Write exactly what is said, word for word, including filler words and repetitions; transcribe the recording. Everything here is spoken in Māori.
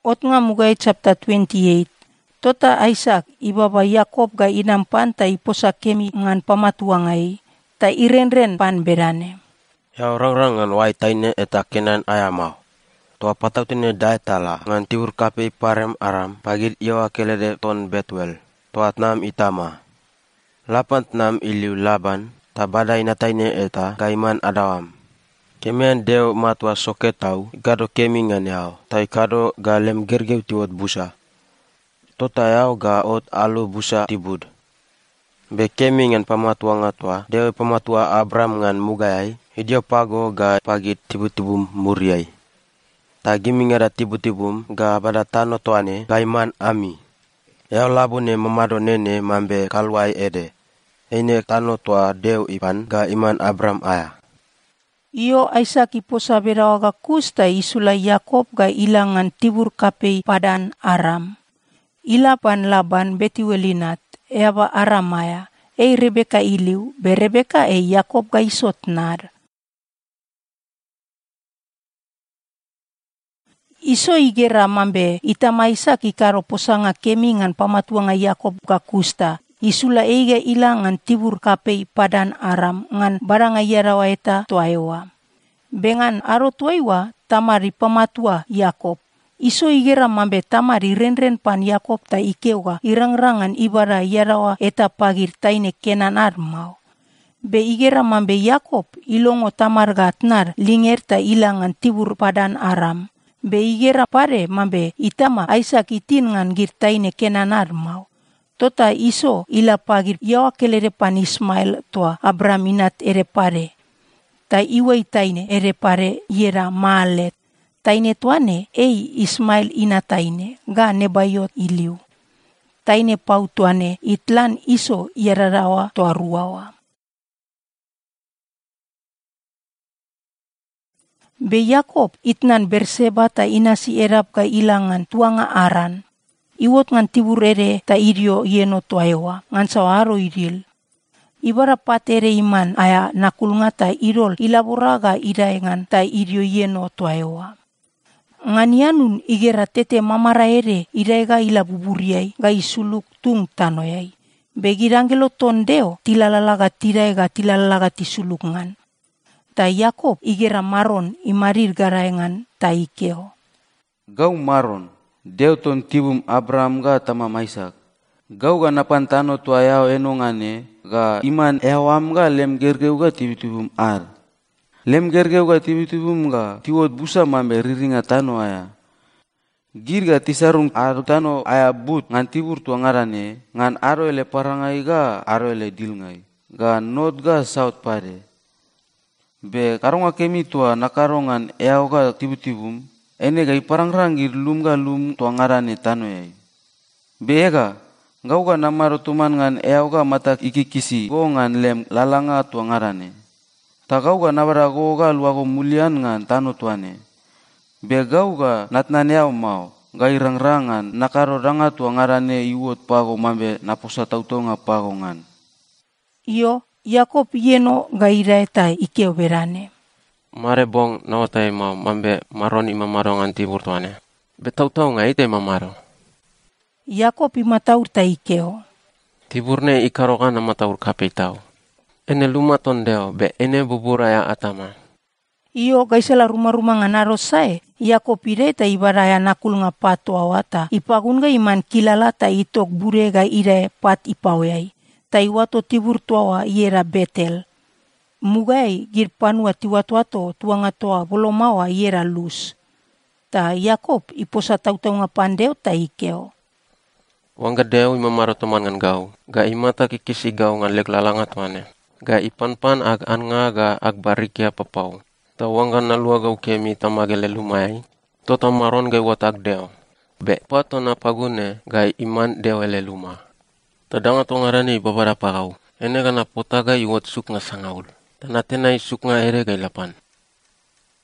Ot nga mugay chapter twenty-eight. Tota Isaac ibaba Yakob ga inampan ta iposa kemi ngan pamatuangai. Ta irenren pan berane. Ya orang-orang ngan wai taine eta Kenan ayamau. Toa patautine daetala ngan tiur kape parem Aram pagid iawa kelede ton Betuel. Toat nam itama. Lapant nam iliu Laban ta badai nataine eta gaiman adawam. Kemian deo matua soketau gado kemi ngan yao. Ta ikado ga lem gergeu tiwot busa. Tota yao ga ot alu busa tibud. Be kemi ngan pamatua ngatua deo pamatua Abram ngan mugayai. Hidio pago ga pagid tibu-tibum muriai. Ta gimi ngada tibu-tibum ga pada tano toane gaiman ami. Yao labune mamado nene mambe kalwai ede. Ene tano toa deu ipan ga iman Abram aya. Iyo Isaac iposa berawa ga kusta isula Yakob ga ilangan tibur kapei padan Aram. Ilapan Laban Betuelinat eaba Aram aya. Ei Rebeka iliu be Rebeka ei Yakob ga isotnar. Iso igera mambe itama Isaac ikaro posanga kemingan pamatuanga Yakob ga kusta. Isula eiga ilangan tibur kapei padan Aram ngan baranga yarawa eta toaewa. Bengan aro toaiwa tamari pamatua Yakob. Iso igera mambe tamari renren pan Yakob ta ikeuga irang-rangan ibara yarawa eta pagir taine Kenan armau. Be igera mambe Yakob ilongo tamar gatnar linger ta ilangan tibur padan Aram. Be igera pare mambe itama Isaac itin ngan girtaine Kenan armau. Tota iso ila pagir yawa kelere pan Ismail toa Abram inat ere pare. Ta iwai taine ere pare yera Maalet. Taine tuane ei Ismail inataine ga Nebayot iliu. Taine pau tuane itlan iso yerarawa toa ruawa. Be Yakob itnan Berseba ta inasi erap ka ilangan tuanga Aran. Iwot ngan tibur ere ta irio yeno toaewa ngan sawaro iril. Ibara patere iman aya nakulunga ta irol ilaboraga iraengan ta irio yeno toaewa. Ngan yanun igera tete mamara ere iraega ilabuburiai ga isuluk tung tanoyai. Begirangelo tondeo tilalalaga tiraega tilalalaga tisuluk ngan. Ta Yakob igera maron imarir garaengan ta ikeo. Gau maron, deo ton tibum Abram ga tamam Isaac. Gau ga napantano tuayao enongane ga iman ewam ga lem gergeu ga tibitibum ar. Lem gergeu ga tibitibum ga tiwot busa mambe riringa tano aya. Gir ga tisarung ar tano aya but ngan tibur tuangarane ngan aro ele parangai ga aro ele dilngai. Ga not ga saut pare. Be karonga kemi tua nakarongan eau ga tibutibum, ene ga iparangrang gir lum ga lum tuangarane tano yai. Be ega, gau ga namaro tuman ngan eau ga mata ikikisi go ngan lem lalanga tuangarane. Ta gau ga nabara go ga luago mulian ngan tano tuane. Be gau ga natnan eau mau, ga irangrangan nakaro ranga tuangarane iwot pago mambe naposa tautonga pago ngan. Iyo. Yakob yeno gaira eta ikeo berane. Mare bong nawatai mau mambe maron ima maro ngan tibur tuane. Betau-tau ngai te mamaro. Yakob ima taur ta ikeo. Tiburne ikaroga nama taur kapei tau. Ene luma tondeo be ene buburaya atama. Iyo gaisela rumah-rumah nganaro sae. Yakob ire ta ibaraya nakul nga pato awata. Ipagun ga iman kilala ta itok bure ga ire pat ipawai. Taiwato tibur tuawa iera Betel. Mugai gir panua tiwatuato tuanga toa bolomawa iera Lus. Ta Yakob iposa tautau nga pandeo ta ikeo. Wangga deo imamaro toman ngan gau. Ga imata kikisi gau ngan leklalanga tuane. Ga ipanpan ag anga ga ag barikia papau. Ta wangga nalua gau kemi tamagele lumai. Tota maron ga watak deo. Be pato na pagune ga iman deo ele luma. Tadanga tongarani babara pagau. Ene kana potaga iwat suk nga sangaul. Tanatena isuk nga ere ga ilapan.